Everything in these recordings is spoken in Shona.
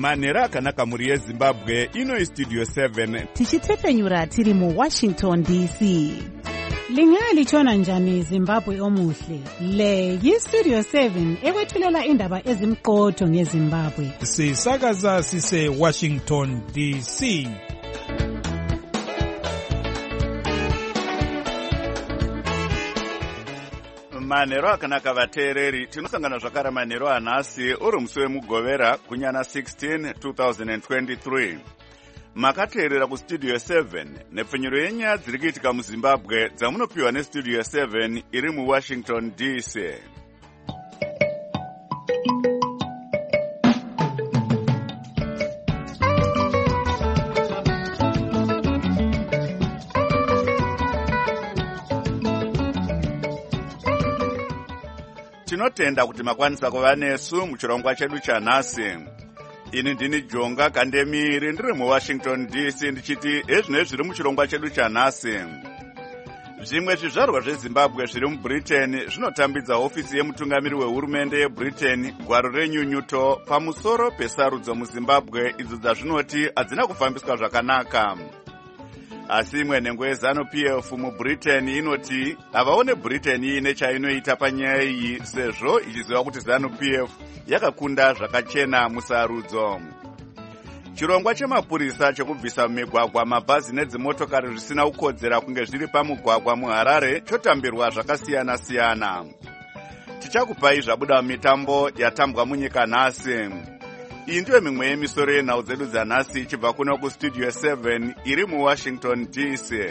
manhero akanaka muri yezimbabwe. Ino istudio 7 tichitefenyura tiri muWashington DC. Lingalitshona njani Zimbabwe omuhle? Le yiStudio 7 ekwethulela indaba ezimqotho ngeZimbabwe. Sisakaza sise Washington DC. Manhero akanaka vateereri, tinosangana zvakare manhero anhasi uri musi wemugovera kunyana 16 2023. Makateerera kustudio 7 nepfenyuro yenyaya dziri kuitika muZimbabwe dzamunopiwa nestudio 7 iri muWashington DC. Tinotenda kuti makwanisa kuva nesu muchirongwa chedu chanhasi. Ini ndini Jonga Kandemiri ndiri muWashington DC ndichiti ezvinezvi zviri muchirongwa chedu chanhasi. Zvimwe zvizvarwa zveZimbabwe zviri muBritain zvinotambidza hofisi yemutungamiri wehurumende yeBritain gwaro renyunyuto pamusoro pesarudzo muZimbabwe idzo dzazvinoti hadzina kufambiswa zvakanaka. Asi imwe nhengo yeZanu-PF muBritain inoti havaone Britain iine chainoita panyaya iyi sezvo ichiziva kuti Zanu-PF yakakunda zvakachena musarudzo. Chirongwa chemapurisa chekubvisa mumigwagwa mabhazi nedzimotokari zvisina kukodzera kunge zviri pamugwagwa muHarare chotambirwa zvakasiyana-siyana. Tichakupai zvabuda mitambo yatambwa munyika nhasi. Iyi ndiyo mimwe yemisoro yenhau dzedu dzanhasi ichibva kuno kustudio 7 iri muWashington DC.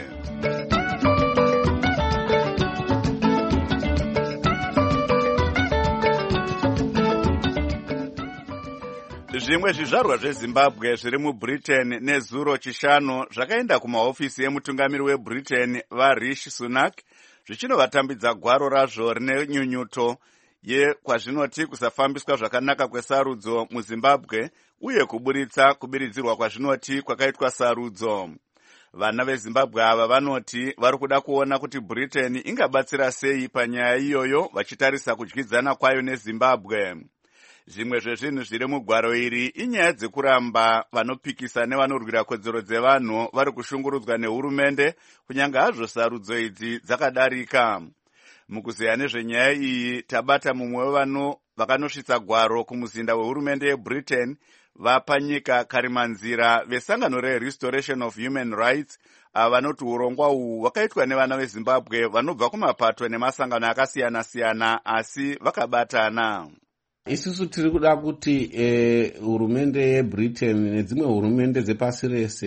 Zvimwe zvizvarwa zveZimbabwe zviri muBritain nezuro chishanu zvakaenda kumahofisi yemutungamiri weBritain vaRishi Sunak zvichinovatambidza gwaro razvo rine nyunyuto yekwazvinoti kusafambiswa zvakanaka kwesarudzo muZimbabwe uye kuburitsa kubiridzirwa kwazvinoti kwakaitwa sarudzo. Vana veZimbabwe ava vanoti vari kuda kuona kuti Britain ingabatsira sei panyaya iyoyo vachitarisa kudyidzana kwayo neZimbabwe. Zvimwe zvezvinhu zviri mugwaro iri inyaya dzekuramba vanopikisa nevanorwira kodzero dzevanhu vari kushungurudzwa nehurumende kunyange hazvo sarudzo idzi dzakadarika. Mukuzeya nezvenyaya iyi tabata mumwe wevano vakanosvitsa gwaro kumuzinda wehurumende yeBritain vapanyika Karimanzira vesangano reRestoration of Human Rights vanoti urongwa uhu hwakaitwa nevana veZimbabwe vanobva kumapato nemasangano akasiyana-siyana asi vakabatana. Isusu tiri kuda kuti hurumende yeBritain nedzimwe hurumende dzepasi rese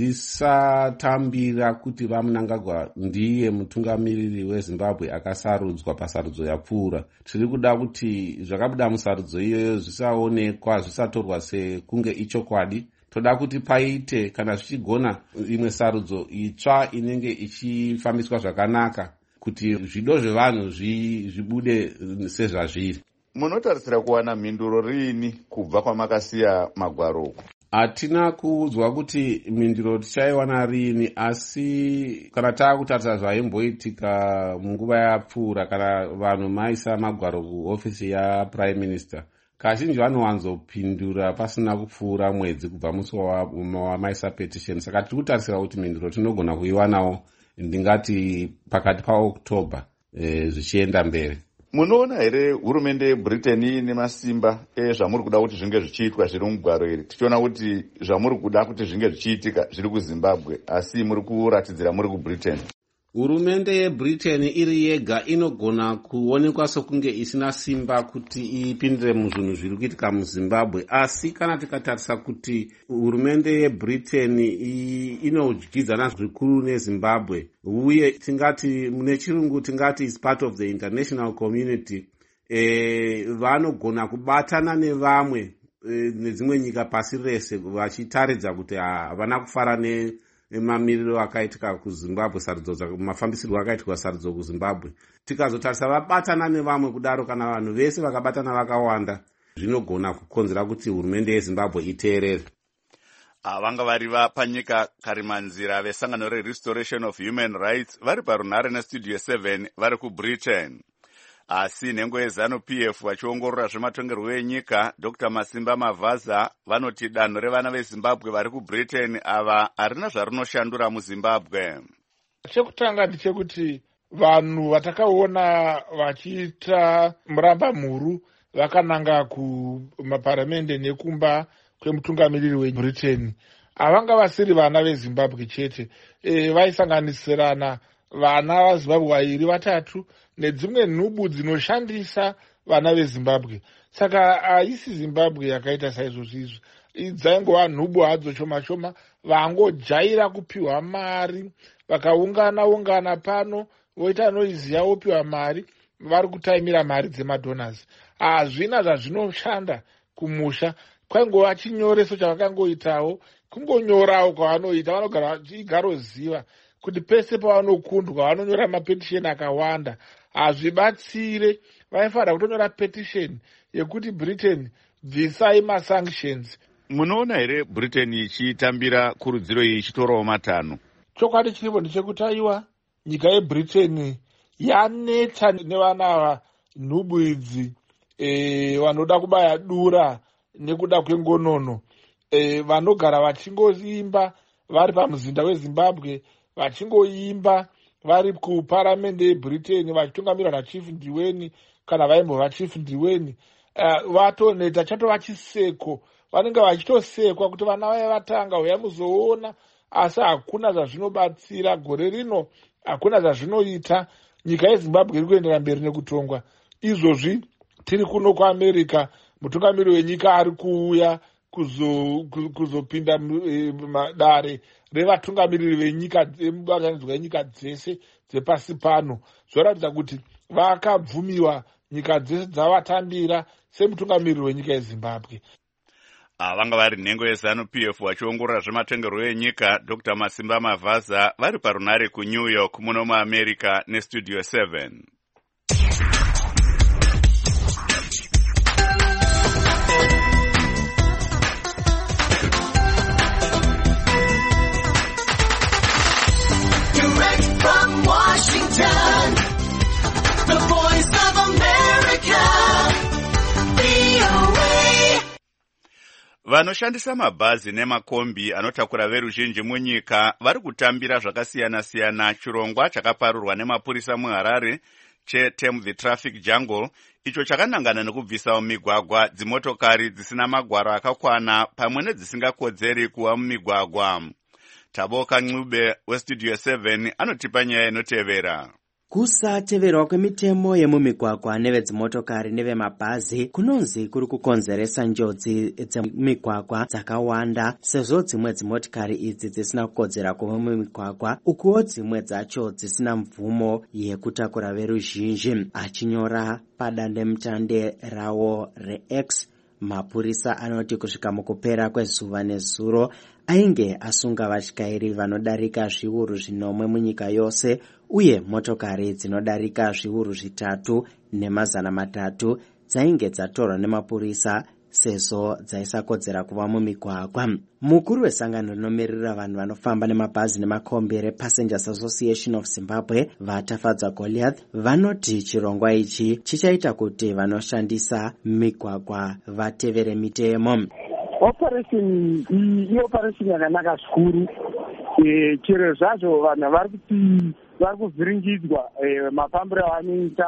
dzisatambira kuti vaMnangagwa ndiye mutungamiriri weZimbabwe akasarudzwa pasarudzo yapfuura. Tiri kuda kuti zvakabuda musarudzo iyoyo zvisaonekwa zvisatorwa sekunge ichokwadi. Toda kuti paite kana zvichigona imwe sarudzo itsva inenge ichifambiswa zvakanaka kuti zvido zvevanhu zvibude sezvazviri. Munotarisira kuwana mhinduro rini kubva kwamakasiya magwaro? Hatina kuudzwa kuti mhinduro tichaiwana rini, asi kana taakutarisa zvaimboitika munguva yapfuura kana vanhu maisa magwaro kuhofisi yaPrime Minister, kazhinji vanowanzopindura pasina kupfuura mwedzi kubva musi wamaisa petition. Saka tiri kutarisira kuti mhinduro tinogona kuiwanawo ndingati pakati paOctober zvichienda mberi. Munoona here hurumende yeBritain ine masimba zvamuri kuda kuti zvinge zvichiitwa zviri mugwaro iri? Tichiona kuti zvamuri kuda kuti zvinge zvichiitika zviri kuZimbabwe asi muri kuratidzira muri kuBritain. Hurumende yeBritain iri yega inogona kuonekwa sokunge isina simba kuti ipindire muzvinhu zviri kuitika muZimbabwe, asi kana tikatarisa kuti hurumende yeBritain inodyidzana zvikuru neZimbabwe uye tingati nechirungu tingati is part of the international community, vanogona kubatana nevamwe nedzimwe nyika pasi rese vachitaridza kuti havana kufara mamiriro akaitika kuZimbabwe, mafambisirwo akaitika sarudzo kuZimbabwe. Tikazotarisa vabatana nevamwe kudaro, kana vanhu vese vakabatana vakawanda, zvinogona kukonzera kuti hurumende yeZimbabwe iteerere. Vanga vari vapanyika Karimanzira vesangano reRestoration of Human Rights vari parunhare nestudio 7 vari kuBritain. Asi nhengo yeZanu-PF vachiongorora zvematongerwo enyika, Dr. Masimba Mavhaza vanoti danho revana veZimbabwe vari kuBritain ava harina zvarinoshandura muZimbabwe. Chekutanga ndechekuti vanhu vatakaona vachiita muramba-mhuru vakananga kumaparamende nekumba kwemutungamiriri weBritain havanga vasiri vana veZimbabwe chete, vaisanganisirana vana vaZimbabwe 2-3 nedzimwe nhubu dzinoshandisa vana veZimbabwe. Saka haisi Zimbabwe yakaita saizvozvizvi, dzaingova nhubu hadzo shoma-shoma vangojaira kupiwa mari, vakaungana pano voita noizi yavopiwa mari, vari kutaimira mari dzemadonors. Hazvina zvazvinoshanda kumusha, kwaingova chinyoreso chavakangoitawo, kungonyorawo kwavanoita, vanogara vachigaroziva kuti pese pavanokundwa vanonyora mapetisheni akawanda. Hazvibatsire, vaifanira kutonyora petisheni yekuti Britain bvisai masanctions. Munoona here Britain ichitambira kurudziro iyi ichitorawo matanho? Chokwadi chiripo ndechekuti aiwa nyika yeBritain yaneta nevana ava nhubu idzi vanoda kubaya dura nekuda kwengonono, vanogara vachingoimba vari pamuzinda weZimbabwe, vachingoimba vari kuparamende yeBritain vachitungamirirwa naChief Ndiweni kana vaimbova Chief Ndiweni. Vatoneta chatova chiseko, vanenge vachitosekwa kuti vana vaya vatanga uya muzoona, asi hakuna zvazvinobatsira. Gore rino hakuna zvazvinoita. Nyika yeZimbabwe iri kuendera mberi nekutongwa. Izvozvi tiri kuno kuAmerica, mutungamiriri wenyika ari kuuya kuzopinda dare revatungamiriri venyika mubatanidzwa yenyika dzese dzepasi pano. Zvoratidza kuti vakabvumiwa nyika dzese dzavatambira semutungamiriri wenyika yeZimbabwe. Vanga vari nhengo yeZanu-PF vachiongorora zvematongerwo enyika, Dr. Masimba Mavhaza vari parunare kuNew York muno muAmerica neStudio 7. Direct from Washington, the voice of America, VOA. Vanoshandisa mabhazi nemakombi anotakura veruzhinji munyika vari kutambira zvakasiyana-siyana chirongwa chakaparurwa nemapurisa muHarare cheTame the Traffic Jungle, icho chakanangana nekubvisawo migwagwa dzimotokari dzisina magwaro akakwana pamwe nedzisingakodzeri kuva mumigwagwa. Taboka Ncube weStudio 7 anotipa nyaya inotevera. Kusateverwa kwemitemo yemumigwagwa nevedzimotokari nevemabhazi kunonzi kuri kukonzeresa njodzi dzemigwagwa dzakawanda, sezvo dzimwe dzimotokari idzi dzisina kukodzera kuva mumigwagwa, ukuwo dzimwe dzacho dzisina mvumo yekutakura veruzhinji. Achinyora padandemutande rawo reX, mapurisa anoti kusvika mukupera kwezuva nezuro ainge asunga vatyairi vanodarika zviuru 8 munyika yose, uye motokari dzinodarika zviuru 3 ne300 dzainge dzatorwa nemapurisa sezvo dzaisakodzera kuva mumigwagwa. Mukuru wesangano rinomirira vanhu vanofamba nemabhazi nemakombi rePassengers Association of Zimbabwe, Vatafadza Goliath, vanoti chirongwa ichi chichaita kuti vanoshandisa migwagwa vatevere mitemo. Operation yakanaka zvikuru, chero zvacho vanhu vari kuvhiringidzwa mafambiro avanoita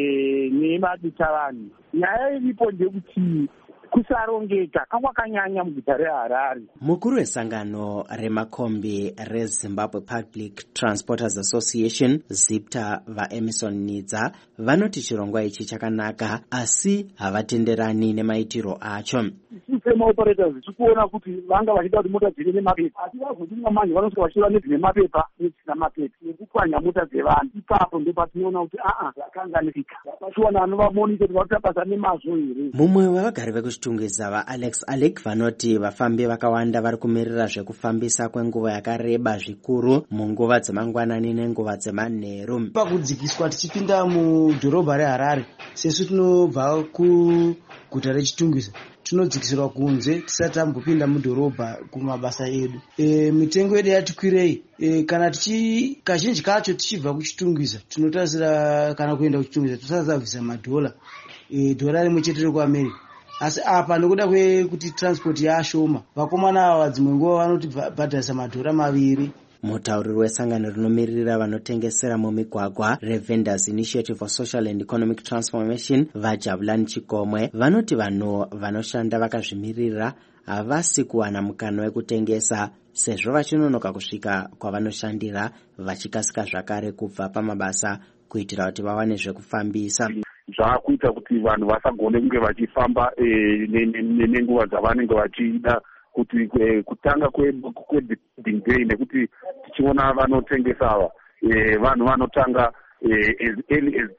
nemadita vanhu. Nyaya iripo ndekuti kusarongeka kwakanyanya muguta reHarare. Mukuru wesangano remakombi reZimbabwe Public Transporters Association, ZIPTA, vaEmerson Nidza, vanoti chirongwa ichi chakanaka asi havatenderani nemaitiro acho. Semaoperators tichikuona kuti vanga vachida kuti mota dzive nemapepa, asi vazotinga manje vanosvika vachiva nedzine mapepa nedzina mapepa nekupwanya mota dzevanhu. Ipapo ndopatinoona kuti zvakanganika, vachiwana vanovamonita kuti vakuita basa nemazvo here. Mumwe wevagari vekuzvitungwiza vaAlex Alec vanoti vafambi vakawanda vari kumirira zvekufambisa kwenguva yakareba zvikuru munguva dzemangwanani nenguva dzemanheru. Pakudzikiswa tichipinda mudhorobha reHarare, sesu tinobva guta rechitungwiza tinodzikisirwa kunze tisati tambopinda mudhorobha kumabasa edu. Mitengo yedu yati kwirei. Kana kazhinji kacho tichibva kuchitungwiza tinotarisira kana kuenda kuchitungwiza tosazabvisa madhola, dhora rimwe chete rekuamerica. Asi apa nekuda kwekuti transport yaashoma, vakomana ava dzimwe nguva vanotibhadharisa madhora 2. Mutauriri wesangano rinomirira vanotengesera mumigwagwa reVendors Initiative for Social and Economic Transformation vaJabulani Chikomwe vanoti vanhu vanoshanda vakazvimirira havasi kuwana mukana wekutengesa sezvo vachinonoka kusvika kwavanoshandira vachikasika zvakare kubva pamabasa kuitira kuti vawane zvekufambisa. Zvakuita kuti vanhu vasagone kunge vachifamba nenguva dzavanenge vachida, kuti kutanga kwebidding day nekuti tichiona vanotengesa ava vanhu vanotanga as early as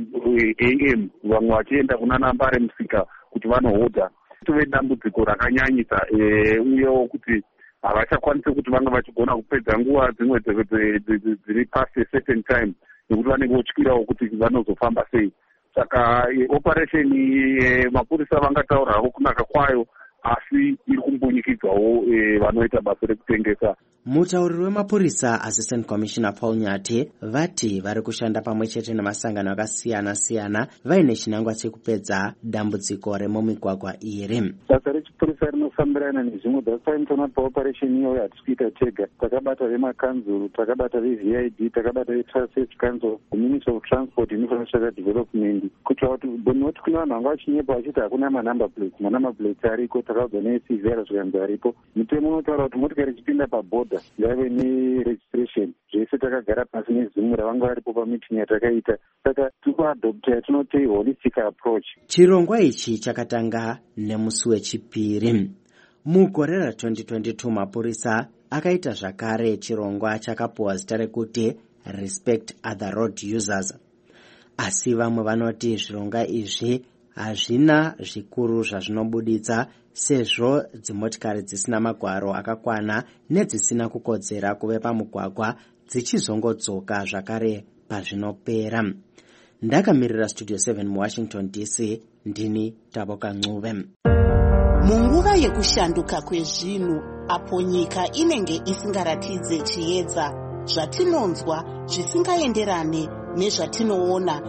3 am vamwe vachienda kuna nambare musika kuti vanohodha. Tove dambudziko rakanyanyisa uyewo kuti havachakwanisi kuti vange vachigona kupedza nguva dzimwe dziri past a certain time nekuti vanenge votyirawo kuti vanozofamba sei. Saka operation mapurisa vangatauravo kunaka kwayo, asi iri kumbunyikidzwawo vanoita basa rekutengesa. Mutauriri wemapurisa Assistant Commissioner Paul Nyati vati vari kushanda pamwe chete namasangano akasiyana-siyana vaine chinangwa chekupedza dambudziko remumigwagwa iri. Basa rechipurisa rinofambirana nezvimwe. That's why tinoona paoperation iyoyo hatisi kuita tega. Takabata vemakanzuru, takabata veVID, takabata veTransit Council, Ministry of Transport, Infrastructure Development, kuitira kuti bonoti kuna vanhu vanga vachinyepa vachiti hakuna manumber plates. Manumber plates ariko, takaudza neCVR zvikanzi aripo. Mutemo unotaura kuti motikari ichipinda paboda ngave neregistration. Zvese takagara pasi nezimu ravanga varipo pamiting yatakaita. Saka tikuadopta yatinoti holistic approach. Chirongwa ichi chakatanga nemusi wechipiri. Mugore ra2022 mapurisa akaita zvakare chirongwa chakapuwa zita rekuti Respect Other Road Users. Asi vamwe vanoti zvirongwa izvi hazvina zvikuru zvazvinobuditsa sezvo dzimotikari dzisina magwaro akakwana nedzisina kukodzera kuve pamugwagwa dzichizongodzoka zvakare pazvinopera. Ndakamirira Studio 7 muWashington DC, ndini Taboka Ncube. Munguva yekushanduka kwezvinhu, apo nyika inenge isingaratidze chiedza, zvatinonzwa zvisingaenderane nezvatinoona,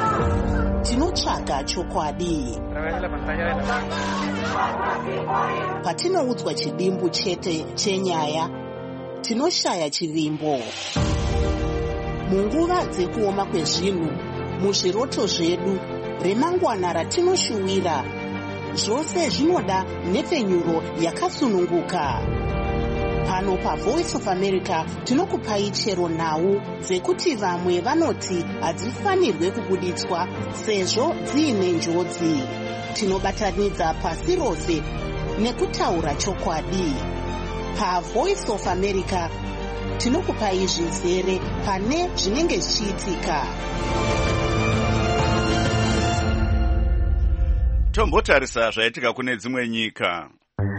tinotsvaga chokwadi. Patinoudzwa chidimbu chete chenyaya, tinoshaya chivimbo. Munguva dzekuoma kwezvinhu, muzviroto zvedu, remangwana ratinoshuwira, zvose zvinoda nhepfenyuro yakasununguka. Pano paVoice of America tinokupai chero nhau dzekuti vamwe vanoti hadzifanirwe kubuditswa sezvo dziine njodzi. Tinobatanidza pasi rose nekutaura chokwadi. PaVoice of America tinokupai zvizere pane zvinenge zvichiitika. Tombotarisa zvaitika kune dzimwe nyika.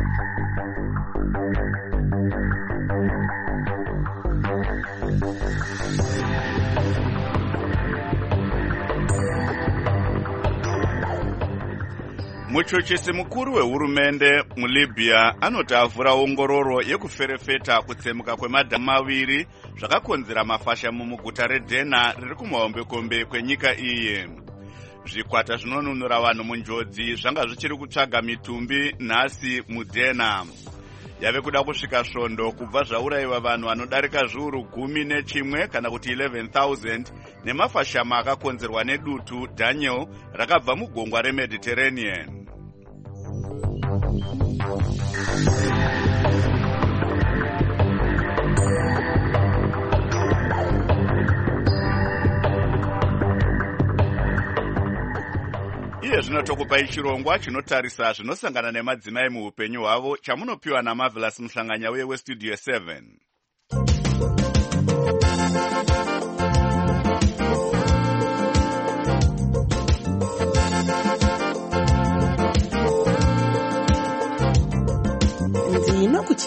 Muchuchisi mukuru wehurumende muLibya anoti avhura ongororo yekuferefeta kutsemuka kwemadhamu maviri zvakakonzera mafasha mumuguta reDenha riri kumahombekombe kwenyika iyi. Zvikwata zvinonunura vanhu munjodzi zvanga zvichiri kutsvaga mitumbi nhasi muDenha. Yave kuda kusvika svondo kubva zvaurayiwa vanhu vanodarika zviuru 11 kana kuti 11,000 nemafashama akakonzerwa nedutu Daniel rakabva mugongwa reMediterranean. Iye zvinotokupai chirongwa chinotarisa zvinosangana nemadzimai muupenyu hwavo chamunopiwa naMarvelous Muhlanganya uye weStudio 7.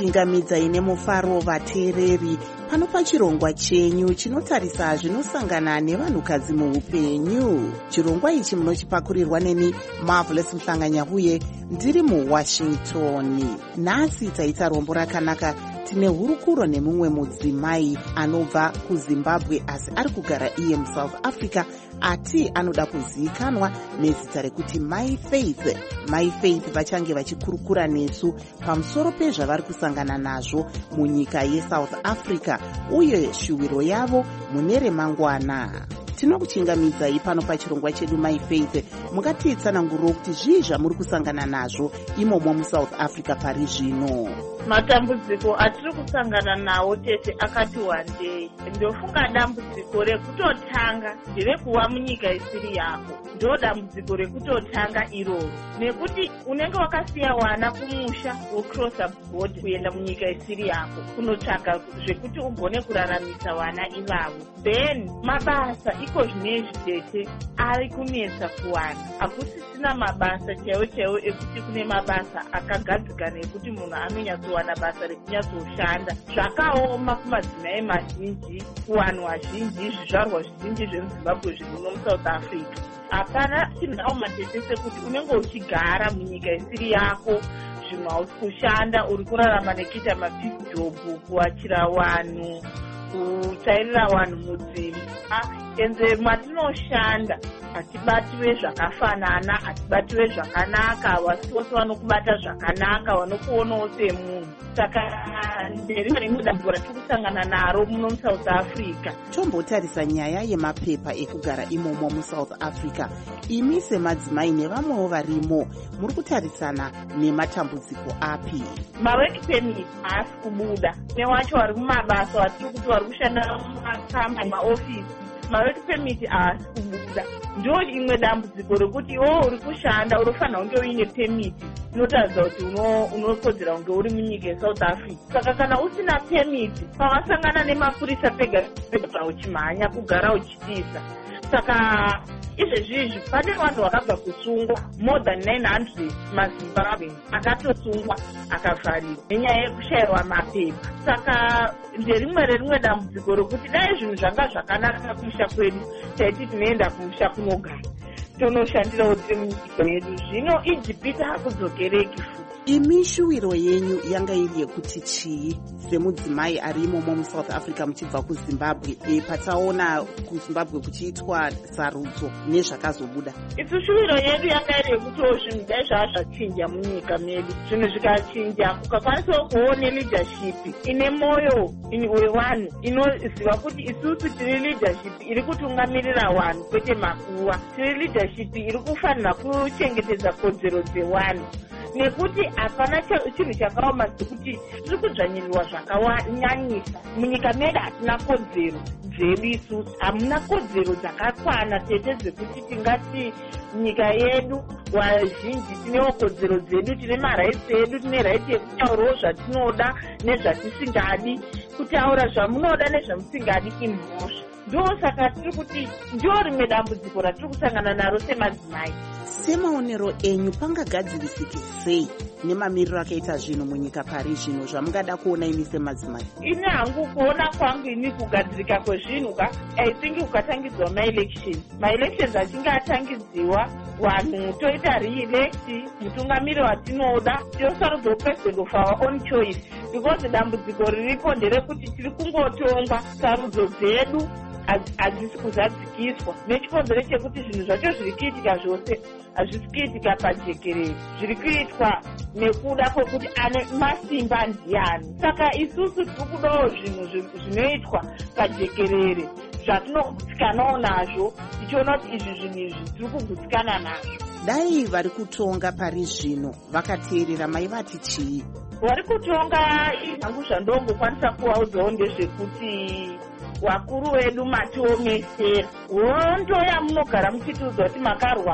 tinokuchingamidzai nemufaro vateereri pano pachirongwa chenyu chinotarisa zvinosangana nevanhukadzi muupenyu. Chirongwa ichi munochipakurirwa neni Marvelous Mhlanganyahuye ndiri muWashington. Nhasi taita rombo rakanaka. Tine hurukuro nemumwe mudzimai anobva kuZimbabwe asi ari kugara iye muSouth Africa ati anoda kuzivikanwa nezita rekuti My Faith. My Faith vachange vachikurukura nesu pamusoro pezvavari kusangana nazvo munyika yeSouth Africa uye shuwiro yavo mune remangwana. Tinokuchingamidzai pano pachirongwa chedu My Faith. Mungatitsananguriro kuti zvii zvamuri kusangana nazvo imomo muSouth Africa pari zvino. Matambudziko atiri kusangana nawo tete akati wandei. Ndofunga dambudziko rekutotanga nderekuva munyika isiri yako. Ndo dambudziko rekutotanga iroro. Nekuti unenge wakasiya wana kumusha wocrossa board kuenda munyika isiri yako kunotsvaka zvekuti ugone kuraramisa wana ivavo. Then mabasa iko zvinezvi tete ari kunetsa kuwana. Hakusisina mabasa chaiwo ekuti kune mabasa akagadzikana ekuti munhu anonyatsowana basa rekunyatsoshanda. Zvakaoma kumadzimai mazhinji, kuvanhu vazhinji, zvizvarwa zvizhinji zvemuZimbabwe zviri muno muSouth Africa. Hapana chinaoma tete sekuti unenge uchigara munyika isiri yako, zvimwe hausi kushanda, uri kurarama nekuita mabig job, kuwachira vanhu, kutsvairira vanhu mudzimba. Enze matinoshanda hatibatiwe zvakafanana, hatibatiwe zvakanaka, vasi vose vanokubata zvakanaka, vanokuonawo semunhu. Saka nderimwe rimwe dambudziko ratiri kusangana naro muno muSouth Africa. Tombotarisa nyaya yemapepa ekugara imomo muSouth Africa. Imi semadzimai nevamwewo varimo muri kutarisana nematambudziko api? Mawork permit haasi kubuda. Newacho vari mumabasa vatiri kuti vari kushanda mumakamba maofisi, mawork permit haasi kubuda. Ndo imwe dambudziko rekuti iwo uri kushanda unofanira kunge uine permit inotaridza kuti unokodzera kunge uri munyika yeSouth Africa. Saka kana usina permit pavasangana nemapurisa pega pega uchimhanya kugara uchitisa. Saka izvezvizvi pane vanhu vakabva kusungwa more than 900 maZimbabwe akatosungwa akavharirwa nenyaya yekushayirwa mapepa. Saka nderimwe dambudziko rokuti dai zvinhu zvanga zvakanaka kumusha kwedu taiti tinoenda kumusha kunogara tonoshandirawo tiri munyika yedu. Zvino Ijipita hakudzokereki futi. Imi shuwiro yenyu yanga iri yekuti chii semudzimai ari imomo muSouth Africa muchibva kuZimbabwe pataona kuZimbabwe kuchiitwa sarudzo nezvakazobuda? Isu shuwiro yedu yanga iri yekutiwo zvinhu dai zvazvachinja munyika medu. Zvinhu zvikachinja kukakwanisawo kuone leadership ine moyo wevanhu inoziva kuti isusu tiri leadership iri kutungamirira vanhu kwete makuva. Tiri leadership iri kufanira kuchengetedza kodzero dzevanhu. Nekuti hapana chinhu chakaoma sekuti tiri kudzvanyirirwa zvakanyanyisa. Munyika medu hatina kodzero dzedu isusu. Hamuna kodzero dzakakwana tete dzekuti tingati nyika yedu vazhinji tinewo kodzero dzedu, tine marights edu, tine right yekutaurawo zvatinoda nezvatisingadi, kutaura zvamunoda nezvamusingadi imhosva. Ndo saka tiri kuti ndo rimwe dambudziko ratiri kusangana naro semadzimai. Semaonero enyu pangagadzirisike sei nemamiriro akaita zvinhu munyika pari zvino zvamungada kuona imi semadzimai? Ine hangu kuona kwangu ini kugadzirika kwezvinhu I think kukatangidzwa maelections achinge atangidziwa, vanhu toita re-elect mutungamiri watinoda, tosarudzo president of our own choice, because dambudziko riripo nderekuti tiri kungotongwa sarudzo dzedu hadzisi kuzadzikiswa nechikonzero chekuti zvinhu zvacho zviri kuitika zvose hazvisi kuitika pajekerere, zviri kuitwa nekuda kwekuti ane masimba ndiani. Saka isusu tiri kudawo zvinhu zvinoitwa pajekerere zvatinogutsikanawo nazvo, tichiona kuti izvi zvinhu izvi tiri kugutsikana nazvo. Dai vari kutonga pari zvino vakateerera maivati chii? Vari kutonga hangu zvandongokwanisa kuvaudzawo ndezvekuti vakuru vedu matiomesera hondo yamunogara muchitiudza kuti makarwa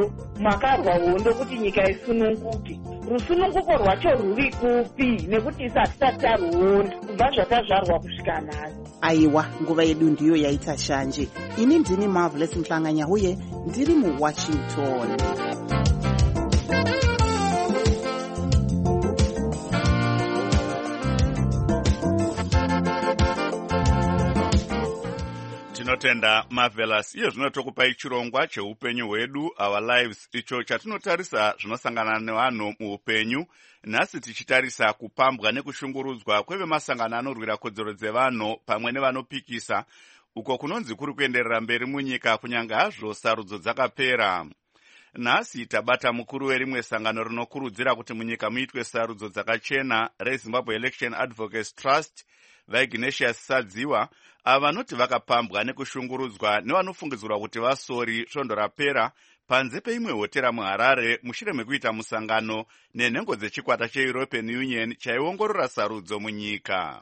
hondo kuti nyika isununguke. Rusununguko rwacho rwuri kupi? Nekuti isati taruona kubva zvakazvarwa kusvika nhasi. Aiwa, nguva yedu ndiyo yaita shanje. Ini ndini Marvelous Mhlanganyahuye ndiri muWashington. Tinotenda Marvelous. Iyo zvinotokupai chirongwa cheupenyu hwedu, Our Lives, icho chatinotarisa zvinosangana nevanhu muupenyu. Nhasi tichitarisa kupambwa nekushungurudzwa kwevemasangano anorwira kodzero dzevanhu pamwe nevanopikisa, uko kunonzi kuri kuenderera mberi munyika kunyange hazvo sarudzo dzakapera. Nhasi tabata mukuru werimwe sangano rinokurudzira kuti munyika muitwe sarudzo dzakachena, reZimbabwe Election Advocates Trust, vaIgnatius Sadziwa, ava vanoti vakapambwa nekushungurudzwa nevanofungidzirwa kuti vasori svondo rapera panze peimwe hotera muHarare mushure mekuita musangano nenhengo dzechikwata cheEuropean Union chaiongorora sarudzo munyika.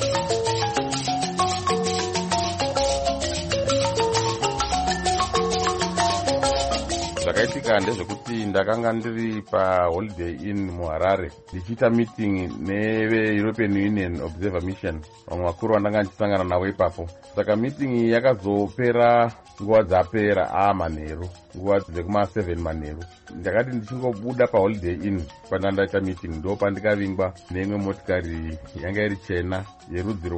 Zvakaitika ndezvekuti ndakanga ndiri paHoliday Inn muHarare ndichiita meeting neve-European Union Observer Mission, vamwe vakuru vandanga ndichisangana navo ipapo. Saka meeting yakazopera nguva dzapera manheru, nguva dzekuma7 manheru. Ndakati ndichingobuda paHoliday Inn pandandaita meeting ndo pandikavingwa neimwe motikari yanga iri chena yerudzi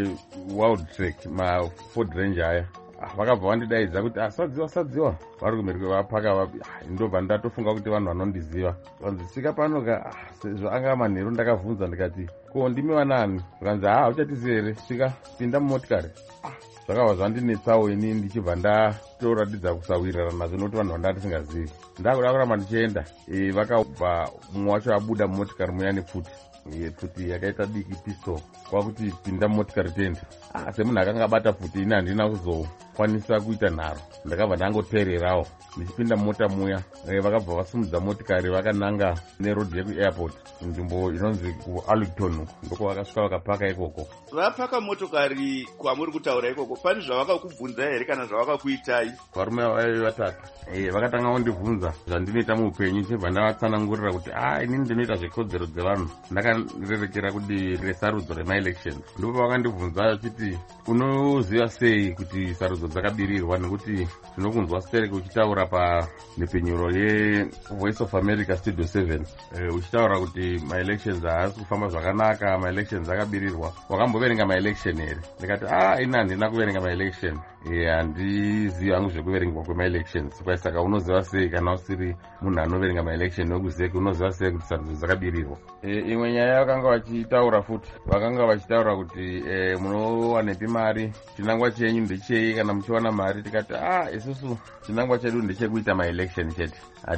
rweWild Trek, maFord Ranger aya. Vakabva vandidaidza kuti sadziwa vari kumeri kwevapaka ndobva ndatofunga kuti vanhu vanondiziva. Vanzisvika panoka sezvo anga manheru ndakavhunza ndikati, ko ndimi vanani? Vakanzi uchatiziva here, svika pinda mumotikari. Zvakabva zvandinetsawo ini ndichibva ndatoratidza kusawirirana nazvo nokuti vanhu vanda ndisingazivi. Ndakuda kuramba ndichienda, vakabva mumwe wacho abuda mumotikari muya nepfuti yakaita diki pistol, kwakuti pinda mumotikari tende. Semunhu akanga abata pfuti ini handina kuzokwanisa kuita nharo, ndakabva ndangoteererawo ndichipinda mumota muya. Vakabva vasumudza motikari vakananga nerodhi yekuairport, nzvimbo inonzi kuArlington, ndoko vakasvika vakapaka ikoko. Vapaka motokari kwamuri kutaura ikoko, pane zvavakakubvunza here kana zvavakakuitai? Varume vaive vatatu vakatanga kundibvunza zvandinoita muupenyu, chibva ndavatsanangurira kuti inini ndinoita zvekodzero dzevanhu, ndakarerekera kuti resarudzo remaelections. Ndipo vakandibvunza vachiti, unoziva sei kuti sarudzo dzakabirirwa? Nekuti tinokunzwa Sterek uchitaura nepfenyuro yeVoice of America Studio 7 uchitaura kuti maelections haasi kufamba zvakanaka, maelections akabirirwa. Wakamboverenga maelection here? Ndikati ini handina kuverenga maelection, handizivi hangu zvekuverengwa kwemaelections. Saka unoziva sei kana usiri munhu anoverenga maelection nokuzeki, unoziva sei kuti sarudzo dzakabirirwa? Imwe nyaya vakanga vachitaura futi, vakanga vachitaura kuti munowanepi mari, chinangwa chenyu ndechei kana muchiwana mari? Tikati isusu chinangwa chedu ndechekuita maelection chete,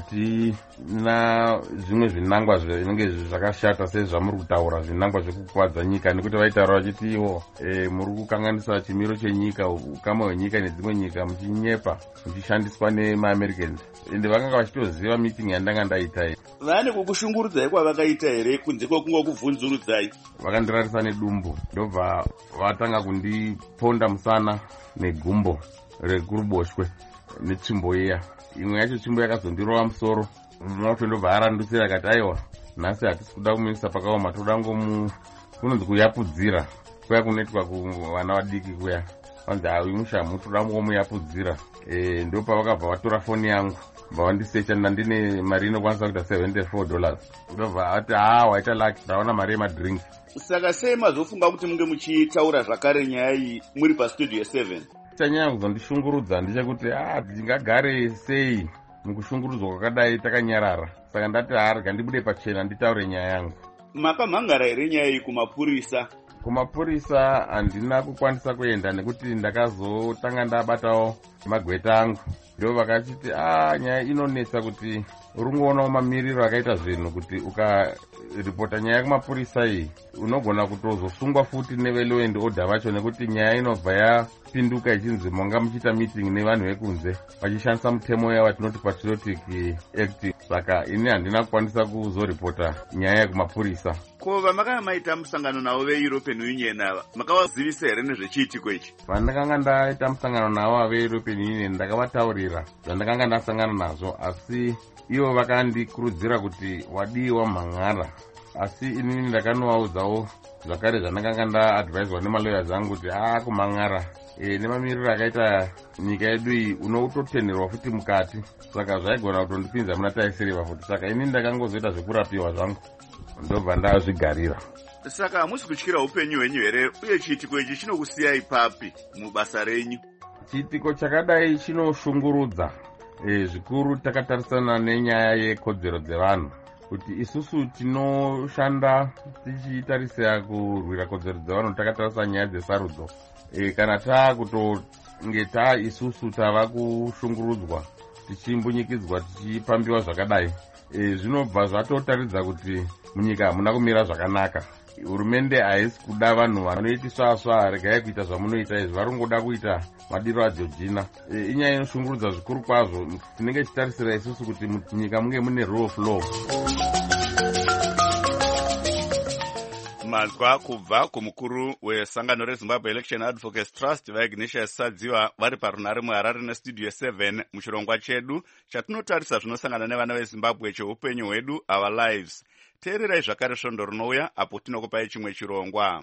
hatina zvimwe zvinangwa zvinenge zvakashata sezvamuri kutaura, zvinangwa zvekukuvadza nyika, nekuti vaitaura vachiti ivo muri kukanganisa chimiro chenyika, ukama hwenyika nedzimwe nyika, muchinyepa muchishandiswa nemaAmericans. Ende vakanga vachitoziva meeting yandanga ndaita. Vane kukushungurudzai kwavakaita here kunze kwekungokubvunzurudzai? Vakandirarisa nedumbu, ndobva vatanga kundiponda musana negumbo rekuruboshwe netsvimbo iya. Imwe yacho tsvimbo yakazondirova musoro, mwacho ndobva arandutsira akati, aiwa, nhasi hatisi kuda kumisa pakaoma, toda kunonzi kuyapudzira kuya kunoitwa kuvana vadiki kuya. Vanzi uyu mushamu toda ngomuyapudzira. Ndopa vakabva vatora foni yangu vavandisecha, ndine mari inokwanisa kuita $74. Ndobva ati waita laki, ndaona mari yemadrink. Saka sei mazofunga kuti munge muchitaura zvakare nyaya iyi muri paStudio 7? Chanyanya kuzondishungurudza ndechekuti tingagare sei mukushungurudzwa kwakadai takanyarara. Saka ndati gandibude pachena nditaure nyaya yangu. Makamhangara here nyaya iyi kumapurisa? Kumapurisa handina kukwanisa kuenda nekuti ndakazotanga ndabatawo magweta angu. Ndo vakachiti nyaya inonetsa kuti urungoonawo mamiriro akaita zvinhu, kuti ukaripota nyaya kumapurisa iyi unogona kutozosungwa futi neve-law and order vacho, nekuti nyaya inobva yapinduka ichinzi manga muchiita meeting nevanhu vekunze vachishandisa mutemo uya watinoti Patriotic Act. Saka ini handina kukwanisa kuzoripota nyaya yekumapurisa. Ko vamakanga maita musangano navo veEuropean Union ava makavazivisa here nezvechiitiko ichi? Vandakanga ndaita musangano navo veEuropean Union ndakavataurira zvandakanga ndasangana nazvo, asi ivo vakandikurudzira kuti wadiwa mhan'ara. Asi inini ndakanovaudzawo zvakare zvandakanga ndaadvaiswa nemalawyers angu kuti kumhan'ara nemamiriro akaita nyika yedu iyi unototenherwa futi mukati. Saka zvaigona kutondipinza muna taisiriva futi. Saka inini ndakangozoita zvekurapiwa zvangu, ndobva ndazvigarira. Saka hamusi kutyira upenyu hwenyu here, uye chiitiko ichi chinokusiyai papi mubasa renyu? chiitiko chakadai chinoshungurudza zvikuru takatarisana nenyaya yekodzero dzevanhu, kuti isusu tinoshanda tichitarisira kurwira kodzero dzevanhu takatarisa nyaya dzesarudzo. Kana takutonge isusu tava kushungurudzwa tichimbunyikidzwa tichipambiwa zvakadai, zvinobva zvatotaridza kuti munyika hamuna kumira zvakanaka. Hurumende haisi kuda vanhu vanoiti swaswa, regai kuita zvamunoita izvi, vari kungoda kuita madiro aJorgina. Inyaya inoshungurudza zvikuru kwazvo. Tinenge tichitarisira isusu kuti munyika munge mune rule of law. Mazwa kubva kumukuru wesangano reZimbabwe Election Advocates Trust vaIgnatius Sadziwa vari parunare muHarare nestudio 7 muchirongwa chedu chatinotarisa zvinosangana nevana veZimbabwe cheupenyu hwedu, our lives. Teererai zvakare svondo rinouya apo tinokupai chimwe chirongwa.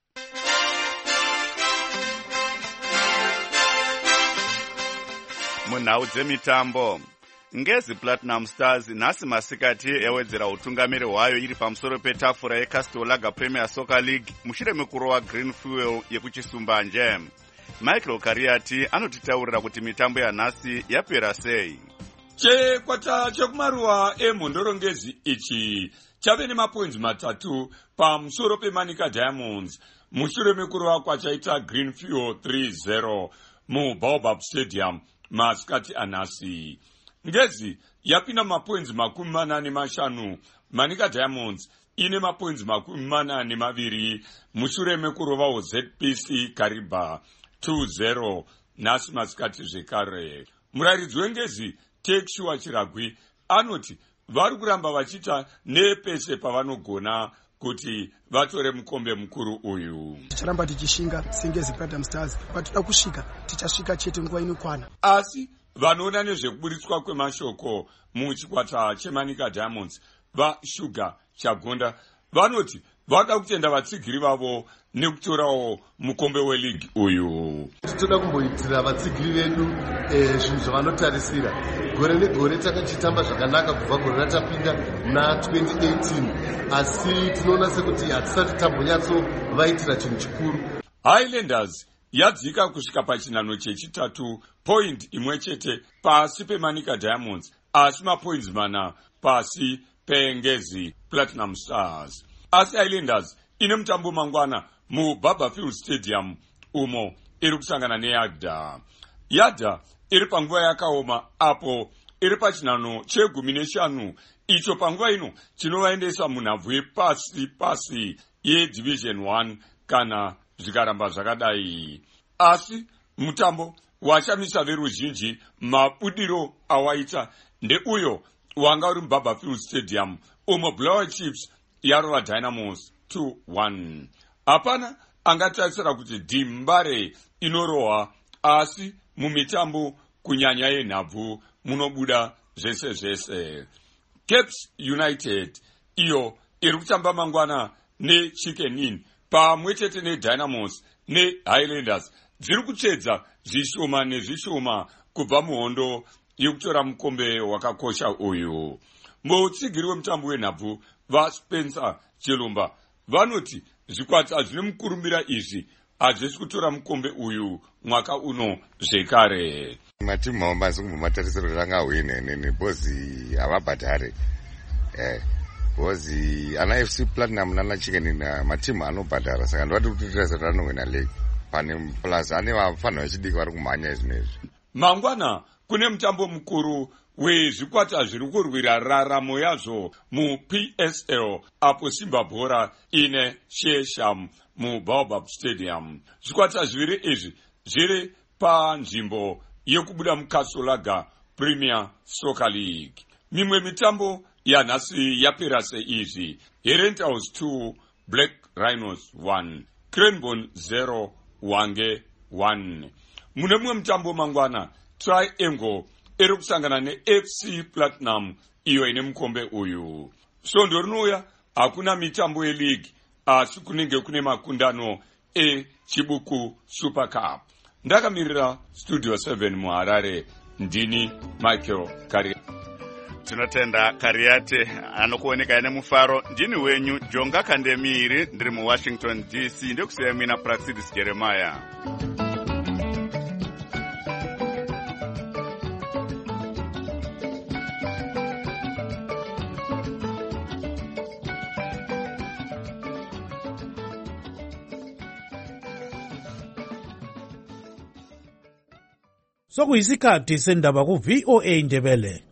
Munhau dzemitambo, Ngezi Platinum Stars nhasi masikati yawedzera utungamiri hwayo iri pamusoro petafura yeCastel Lager Premier Soccer League mushure mekurowa Green Fuel yekuchisumbanje. Michael Kariati anotitaurira kuti mitambo yanhasi yapera sei. Chekwata chekumaruwa emhondorongezi ichi chave nemapoints 3 pamusoro peManica Diamonds mushure mekurowa kwachaita Green Fuel 3-0 muBaobab Stadium masikati anhasi. Ngezi yapinda mapoints 45, Manica Diamonds ine mapoints 42 mushure mekurovawo ZPC Kariba 2-0 nhasi masikati zvekare. Murayiridzi wengezi Tekshua Chiragwi anoti vari kuramba vachiita nepese pavanogona kuti vatore mukombe mukuru uyu. Ticharamba tichishinga sengezi Platinum Stars, patoda kusvika tichasvika chete nguva inokwana. Asi vanoona nezvekuburitswa kwemashoko muchikwata cheManica Diamonds vaShuga Chagonda vanoti vada kutenda vatsigiri vavo nekutorawo mukombe weligi uyu. Tinoda kumboitira vatsigiri vedu zvinhu zvavanotarisira. Gore negore takachitamba zvakanaka kubva gore ratapinda na2018, asi tinoona sekuti hatisati tambonyatsovaitira chinhu chikuru. Highlanders yadzika kusvika pachinhano chechitatu, point imwe chete pasi peManica Diamonds, asi mapoints 4 pasi peNgezi Platinum Stars. Asi Highlanders ine mutambo mangwana muBarberfield Stadium umo iri kusangana neYadda. Yadda iri panguva yakaoma apo iri pachinhano che15 icho panguva ino chinovaendesa munhabvu yepasi yeDivision 1 kana zvikaramba zvakadai. Asi mutambo washamisa veruzhinji mabudiro awaita ndeuyo wanga uri muBarberfield Stadium umo Blair Chiefs yarova Dynamos 2-1. Hapana angatarisira kuti Dimbare inorohwa, asi mumitambo kunyanya yenhabvu munobuda zvese zvese. Caps United iyo iri kutamba mangwana neChicken Inn pamwe chete neDynamos neHighlanders dziri kutsvedza zvishoma nezvishoma kubva muhondo yekutora mukombe wakakosha uyu. Mutsigiri wemutambo wenhabvu vaSpencer Chilumba vanoti zvikwata zvine mukurumbira izvi hazvisi kutora mukombe uyu mwaka uno zvekare. Matimu hawambanzi kumbomatarisiro kuti angahwine bhozi havabhadhare. Bhozi ana FC Platinum nana Chicken matimu anobhadhara, saka ndovati kutitira zati anowina league. Pane plus ane vafanha vechidiki vari kumhanya izvinezvi. Mangwana kune mutambo mukuru wezvikwata zviri kurwira raramo yazvo muPSL apo Simba Bhora ine Shesham muBaobab Stadium. Zvikwata zviviri izvi zviri panzvimbo yekubuda muCastel Lager Premier Soccer League. Mimwe mitambo yanhasi yapera seizvi: Herentals 2 Black Rhinos 1, Cranbourne 0 Hwange 1. Mune mumwe mutambo mangwana Triangle iri kusangana neFC Platinum iyo ine mukombe uyu. Svondo rinouya hakuna mitambo yeleague, asi kunenge kune makundano echibuku Super Cup. Ndakamirira Studio 7 muHarare, ndini Michael Kariati. Tinotenda Kariati anokuoneka ine mufaro. Ndini wenyu Jonga Kandemiri, ndiri muWashington DC, ndekusiyamina Praxidis Jeremiah. sokuyisikhathi sendaba ku-VOA Ndebele.